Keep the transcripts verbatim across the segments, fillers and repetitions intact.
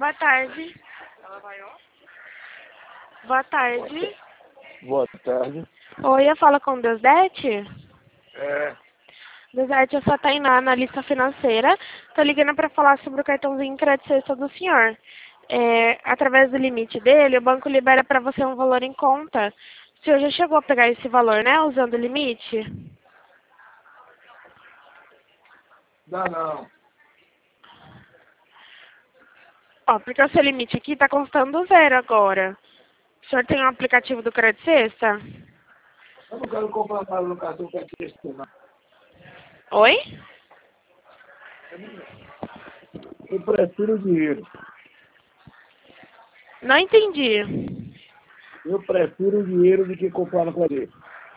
Boa tarde. Boa tarde. Boa tarde. Oi, eu falo com o Deusdete? É, Deusdete, eu sou a Tainá, analista financeira. Tô ligando para falar sobre o cartãozinho crédito sexta do senhor. É, através do limite dele, o banco libera para você um valor em conta. O senhor já chegou a pegar esse valor, né, usando o limite? dá não. Ó, porque o seu limite aqui está constando zero agora. O senhor tem um aplicativo do Crédito Sexta? Eu não quero comprar nada no cartão que é texto, não. Oi? Eu prefiro dinheiro. Não entendi. Eu prefiro dinheiro do que comprar no crédito.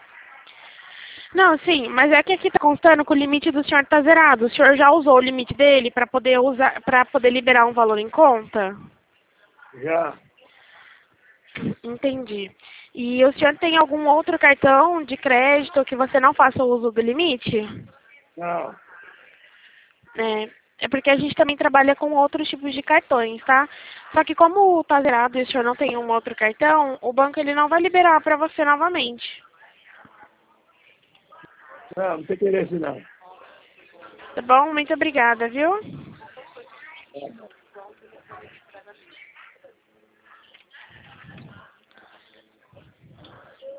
Não, sim, mas é que aqui está constando que o limite do senhor está zerado. O senhor já usou o limite dele para poder usar, para poder liberar um valor em conta? Já. Entendi. E o senhor tem algum outro cartão de crédito que você não faça o uso do limite? Não. É, é porque a gente também trabalha com outros tipos de cartões, tá? Só que como está zerado e o senhor não tem um outro cartão, o banco ele não vai liberar para você novamente. Não, não tem interesse não. Tá bom? Muito obrigada, viu?